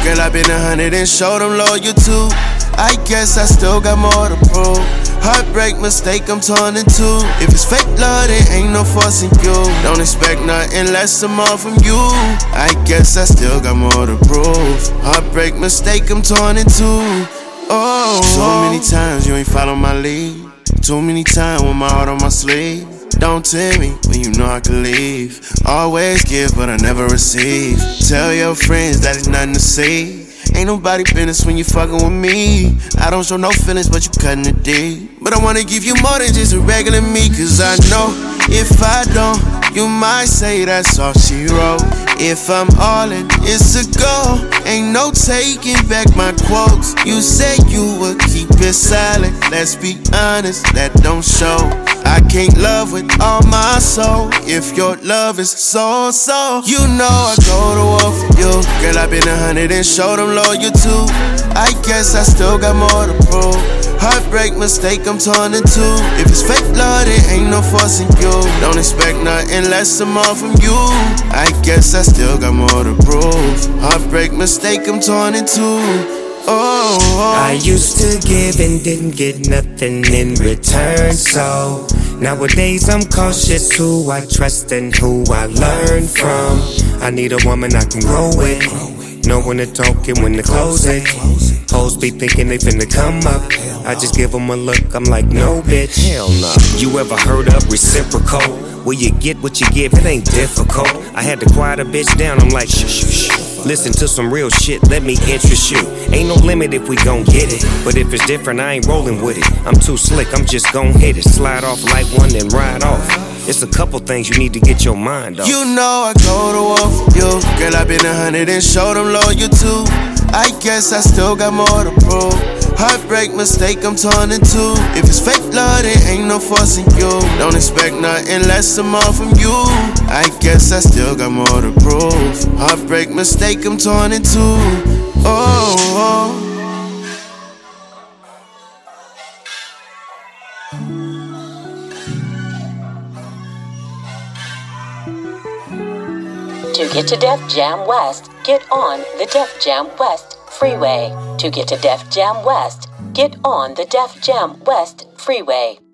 Girl, I been 100 and showed them loyal too. I guess I still got more to prove. Heartbreak, mistake, I'm torn in two. If it's fake love, there ain't no forcing you. Don't expect nothing less or more from you. I guess I still got more to prove. Heartbreak, mistake, I'm torn in two. Oh, so many times you ain't follow my lead. Too many times with my heart on my sleeve. Don't tell me when you know I can leave. Always give, but I never receive. Tell your friends that it's nothing to see. Ain't nobody business when you fucking with me. I don't show no feelings, but you cutting it deep. But I wanna give you more than just a regular me. Cause I know if I don't, you might say that's all she wrote. If I'm all in, it's a go. Ain't no taking back my quotes. You said you would keep it silent. Let's be honest, that don't show. I can't love with all my soul if your love is so. You know I go to war for you. Girl, I been 100 and showed them loyal too. I guess I still got more to prove. Heartbreak, mistake, I'm torn in two. If it's fake love, there ain't no forcing you. Don't expect nothing less or more from you. I guess I still got more to prove. Heartbreak, mistake, I'm torn in two. Oh. I used to give and didn't get nothing in return, so nowadays I'm cautious who I trust and who I learn from. I need a woman I can grow with, know when to talk and when to close it. Hoes be thinking they finna come up, I just give them a look, I'm like, no bitch, hell no. You ever heard of reciprocal? Where you get what you give, it ain't difficult. I had to quiet a bitch down, I'm like, shh. Listen to some real shit, let me interest you. Ain't no limit if we gon' get it, but if it's different, I ain't rolling with it. I'm too slick, I'm just gon' hit it. Slide off like one, then ride off. It's a couple things you need to get your mind off. You know I go to war for you. Girl, I been 100 and showed them loyal too. I guess I still got more to prove. Heartbreak, mistake, I'm torn in two. If it's fake love, there ain't no forcing you. Don't expect nothing less or more from you. I guess I still got more to prove. Heartbreak, mistake, I'm torn in two. Oh. To get to Def Jam West, get on the Def Jam West Freeway. To get to Def Jam West, get on the Def Jam West Freeway.